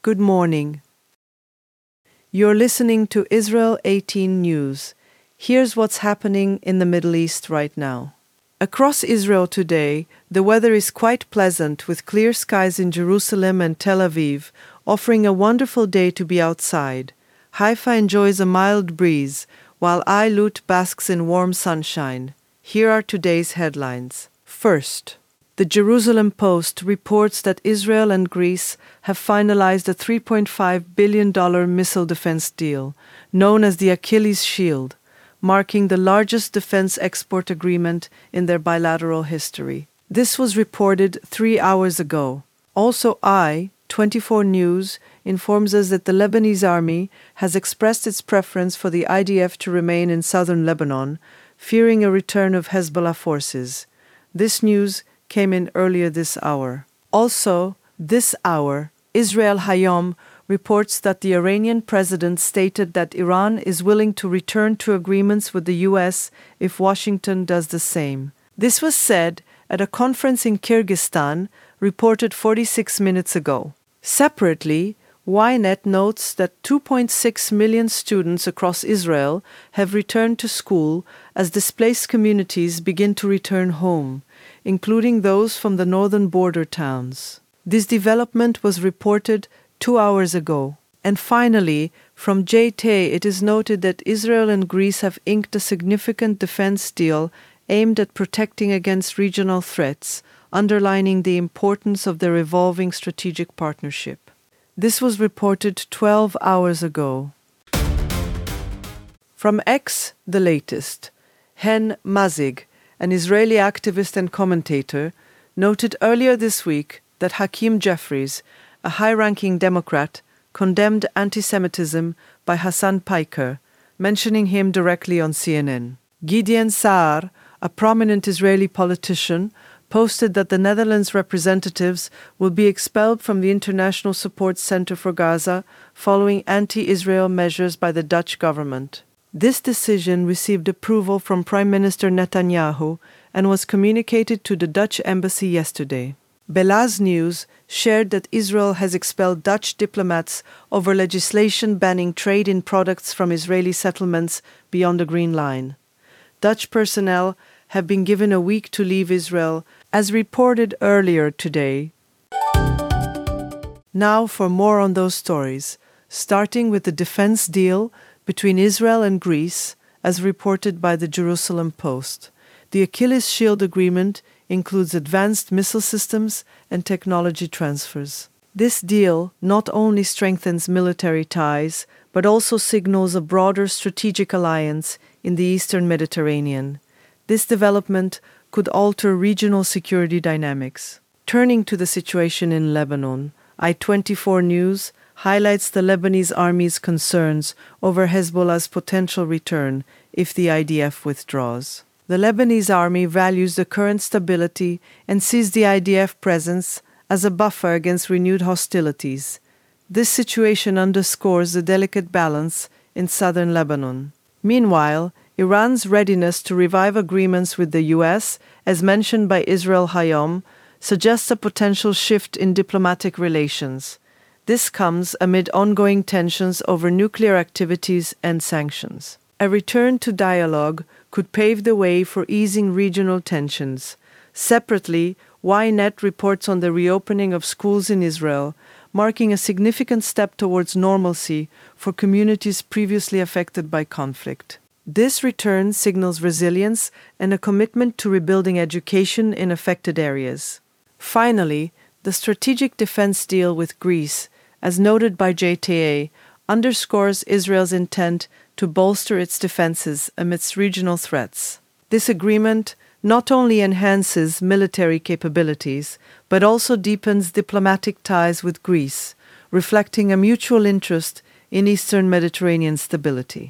Good morning. You're listening to Israel 18 News. Here's what's happening in the Middle East right now. Across Israel today, the weather is quite pleasant with clear skies in Jerusalem and Tel Aviv, offering a wonderful day to be outside. Haifa enjoys a mild breeze, while Eilut basks in warm sunshine. Here are today's headlines. First, the Jerusalem Post reports that Israel and Greece have finalized a $3.5 billion missile defense deal, known as the Achilles Shield, marking the largest defense export agreement in their bilateral history. This was reported 3 hours ago. Also, 24 News informs us that the Lebanese army has expressed its preference for the IDF to remain in southern Lebanon, fearing a return of Hezbollah forces. This news came in earlier this hour. Also, this hour, Israel Hayom reports that the Iranian president stated that Iran is willing to return to agreements with the U.S. if Washington does the same. This was said at a conference in Kyrgyzstan, reported 46 minutes ago. Separately, Ynet notes that 2.6 million students across Israel have returned to school as displaced communities begin to return home, including those from the northern border towns. This development was reported 2 hours ago. And finally, from JT, it is noted that Israel and Greece have inked a significant defense deal aimed at protecting against regional threats, underlining the importance of their evolving strategic partnership. This was reported 12 hours ago. From X, the latest. Hen Mazig, an Israeli activist and commentator, noted earlier this week that Hakeem Jeffries, a high-ranking Democrat, condemned anti-Semitism by Hassan Piker, mentioning him directly on CNN. Gideon Saar, a prominent Israeli politician, posted that the Netherlands representatives will be expelled from the International Support Center for Gaza following anti-Israel measures by the Dutch government. This decision received approval from Prime Minister Netanyahu and was communicated to the Dutch embassy yesterday. Belaz News shared that Israel has expelled Dutch diplomats over legislation banning trade in products from Israeli settlements beyond the Green Line. Dutch personnel have been given a week to leave Israel, as reported earlier today. Now for more on those stories, starting with the defense deal between Israel and Greece, as reported by the Jerusalem Post. The Achilles Shield agreement includes advanced missile systems and technology transfers. This deal not only strengthens military ties, but also signals a broader strategic alliance in the Eastern Mediterranean. This development could alter regional security dynamics. Turning to the situation in Lebanon, I24 News highlights the Lebanese army's concerns over Hezbollah's potential return if the IDF withdraws. The Lebanese army values the current stability and sees the IDF presence as a buffer against renewed hostilities. This situation underscores the delicate balance in southern Lebanon. Meanwhile, Iran's readiness to revive agreements with the U.S., as mentioned by Israel Hayom, suggests a potential shift in diplomatic relations. This comes amid ongoing tensions over nuclear activities and sanctions. A return to dialogue could pave the way for easing regional tensions. Separately, Ynet reports on the reopening of schools in Israel, marking a significant step towards normalcy for communities previously affected by conflict. This return signals resilience and a commitment to rebuilding education in affected areas. Finally, the strategic defense deal with Greece, as noted by JTA, underscores Israel's intent to bolster its defenses amidst regional threats. This agreement not only enhances military capabilities, but also deepens diplomatic ties with Greece, reflecting a mutual interest in Eastern Mediterranean stability.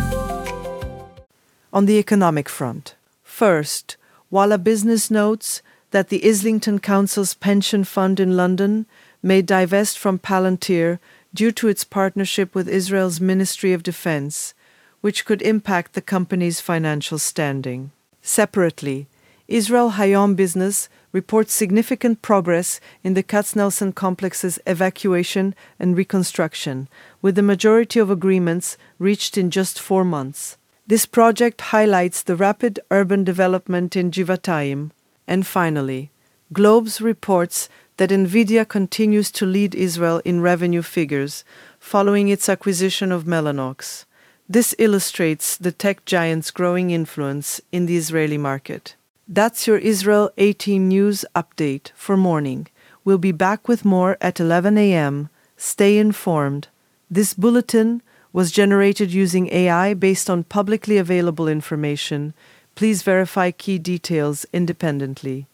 On the economic front, first, Walla Business notes that the Islington Council's pension fund in London may divest from Palantir due to its partnership with Israel's Ministry of Defense, which could impact the company's financial standing. Separately, Israel Hayom Business reports significant progress in the Katznelson complex's evacuation and reconstruction, with the majority of agreements reached in just 4 months. This project highlights the rapid urban development in Givatayim. And finally, Globes reports that NVIDIA continues to lead Israel in revenue figures following its acquisition of Mellanox. This illustrates the tech giant's growing influence in the Israeli market. That's your Israel 18 News update for morning. We'll be back with more at 11 a.m. Stay informed. This bulletin was generated using AI based on publicly available information. Please verify key details independently.